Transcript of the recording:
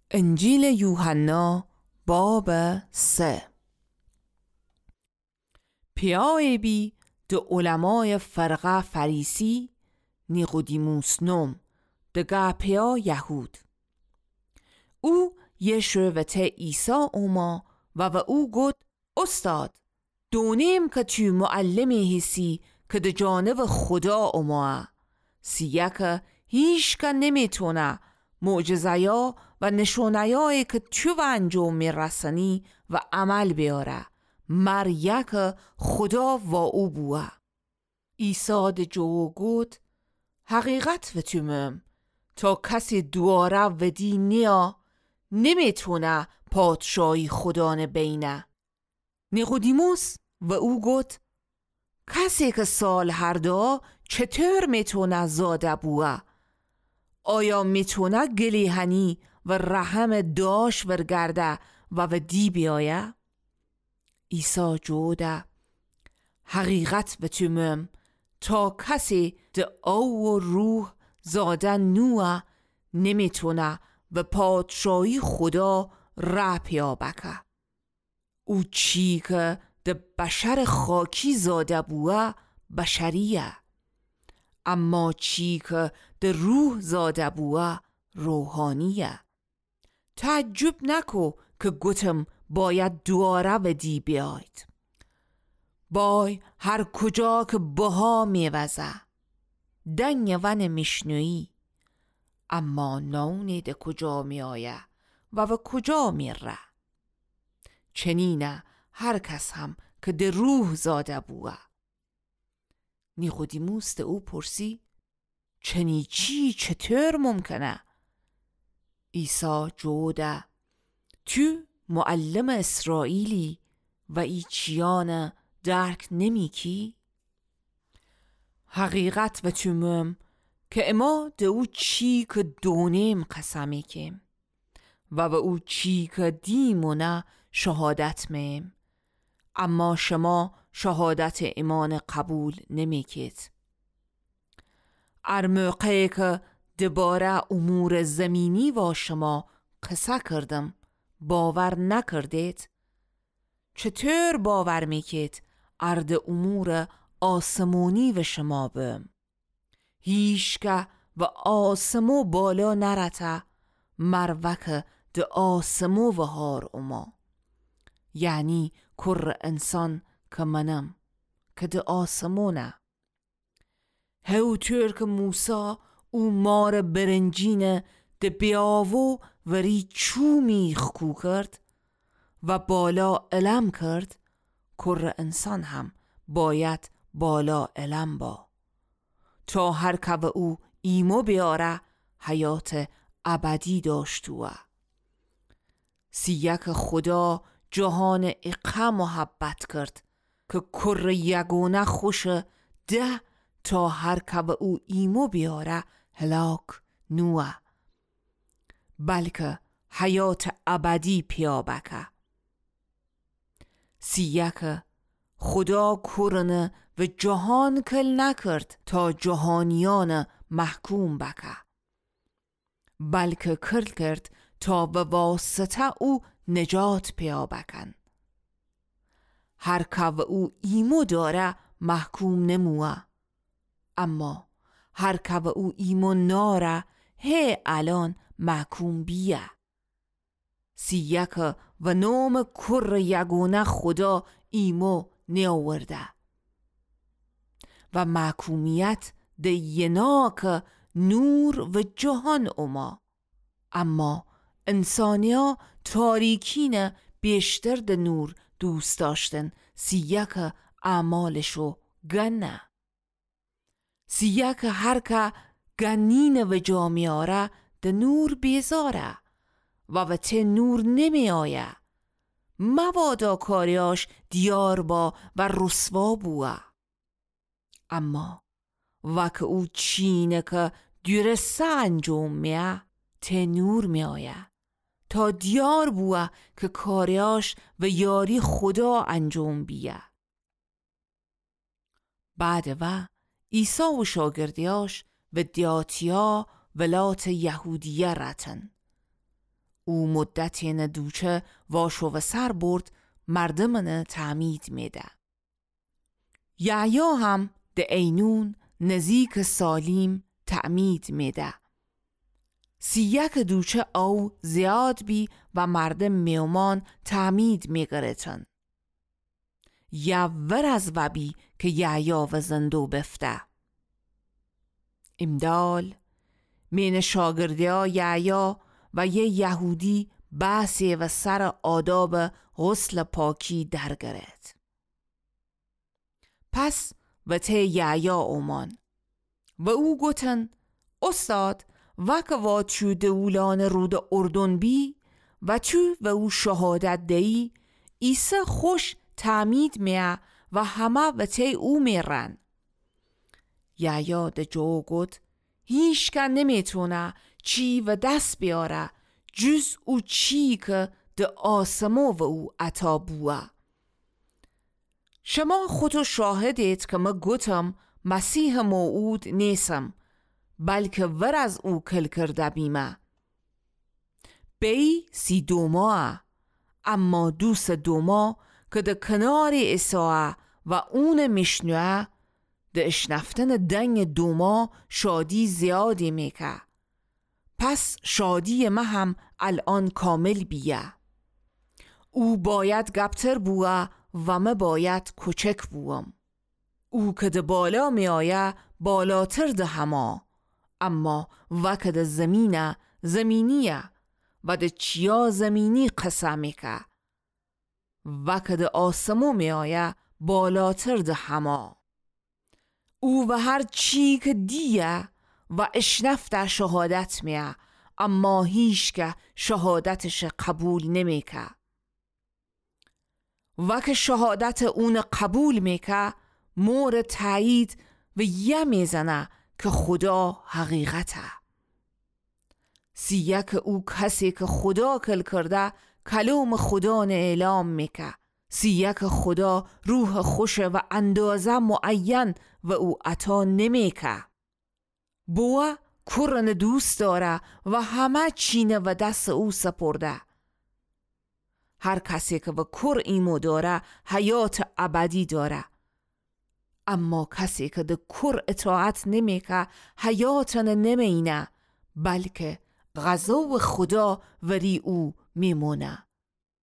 انجیل یوحنا باب 3. پیای بی ده علمای فرقه فریسی نیقودیموس نوم دگه پیا یهود. او یشو و ته ایسا اوما و او گفت استاد دونیم که تو معلمی هستی که ده جانب خدا اوما سیه که هیچ که نمیتونه معجزه‌یا و نشونه‌یایی که تو و انجام میرسنی و عمل بیاره مر یک خدا و او بوه. عیسی ده جو گفت حقیقت و تومم تا کسی دواره و دی نیا نمیتونه پادشاهی خدا نبینه. نیقودیموس و او گفت کسی که سال هر دا چطور میتونه زاده بوه؟ آیا میتونه گلیهنی و رحم داش ورگرده و دی بیایه؟ عیسی جوده حقیقت به تومم تا کسی ده او و روح زاده نوه نمیتونه و پادشاهی خدا را پیا بکه. او چی که ده بشر خاکی زاده بوه بشریه، اما چی که ده روح زاده بوه روحانیه. تعجب نکو که گوتم باید دواره و دی بیاید. بای هر کجا که بها میوزه دنگ ون میشنوی، اما نونی ده کجا میآیه و کجا میره. چنینه هر کس هم که ده روح زاده بوه. نیقودیموس ده او پرسی چنی چی چطور ممکنه؟ عیسی جوده تو معلم اسرائیلی و ای چیان درک نمی کی؟ حقیقت و تومم که اما ده او چی که دونیم قسمی کم و او چی که دیمونه شهادت میم، اما شما شهادت ایمان قبول نمی کید. ارموقعی که دباره امور زمینی و شما قصه کردم باور نکردید، چطور باور میکید ارد امور آسمونی و شما بم؟ هیچکه و آسمو بالا نرته مروک ده آسمو و هار اما، یعنی کر انسان که منم که ده آسمونه. هوتور که موسا او مار برنجین ده بیاوو وری چو میخکو کرد و بالا علم کرد، کر انسان هم باید بالا علم با تا هر که و او ایمو بیاره حیات ابدی داشتوه. سیک خدا جهان اقا محبت کرد که کر یگونه خوش ده تا هر که و او ایمو بیاره هلاک نوه بلکه حیات ابدی پیا بکه. سیک خدا کرنه و جهان کل نکرد تا جهانیان محکوم بکه، بلکه کل کرد تا به واسطه او نجات پیا بکن. هر که و او ایمو داره محکوم نموه، اما هر که و او ایمو ناره هی الان محکوم بیه. سیک و نام کر یگونه خدا ایمو نیاورده و محکومیت ده یناک نور و جهان اوما، اما انسانیا تاریکین بیشتر ده نور دوست داشتن سیک اعمالشو گنه. سیک هر که گنین و جامیاره ده نور بیزاره و ته نور نمی آیه موادا کاریاش دیار با و رسوا بوه. اما وک او چینه که درسته انجام میه ته نور می آیه تا دیار بوه که کاریاش و یاری خدا انجام بیه. بعد و عیسی و شاگردیاش و دیاتیا ولات یهودیه رتن. او مدت ندوچه واشو و سر برد مردمن تعمید میده. یحیی هم ده اینون نزیک سالیم تعمید میده. 31 دوچه او زیاد بی و مردم میومان تعمید میگرتن. یا ور از وبی که یحیی و زندو بفته. امدال مین شاگردیا یحیی و یه یهودی بحثی و سر آداب غسل پاکی درگرد. پس و ته یحیی اومان و او گوتن استاد وک و چو دولان رود اردن بی و چو و او شهادت دهی عیسی خوش تعمید میه و همه و ته او میرن. یحیی ده جو گوت هیچ که نمیتونه چی و دست بیاره جز او چی که ده آسمو و او عطا بوه. شما خودو شاهدید که ما گوتم مسیح موعود نیستم بلکه ور از او کل کرده بیمه. بی 32 ماه اما دوست 2 ماه که ده کنار عیسی و اون میشنوه ده اشنفتن دنگ 2 ماه شادی زیادی میکه. پس شادی ما هم الان کامل بیه. او باید گبتر بوه و ما باید کوچک بوم. او که ده بالا می آیه بالاتر ده همه اما وکه ده زمینه زمینیه و ده چیا زمینی قسمه که وکه ده آسمو می آیه بالاتر ده همه. او و هر چی که دیه و اشنفته شهادت میه اما هیچ که شهادتش قبول نمیکه. و که شهادت اون قبول میکه مور تایید و یه میزنه که خدا حقیقته. 31 او کسی که خدا کل کرده کلام خدا نه اعلام میکه. 31 خدا روح خوشه و اندازه معین و او عطا نمیکه. بوه کرن دوست داره و همه چینه و دست او سپرده. هر کسی که به کر ایمو داره حیات ابدی داره اما کسی که ده کر اطاعت نمیکه حیاتن نمینه بلکه غضب خدا وری او میمونه.